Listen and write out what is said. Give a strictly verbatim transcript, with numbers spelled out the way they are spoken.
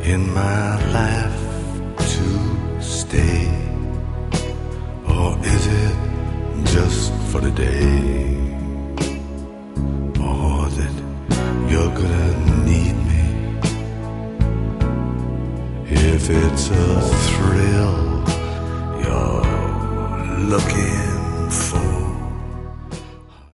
in my life to stay? Or is it just for the day? Or that you're gonna need me? If it's a thrill you're looking for,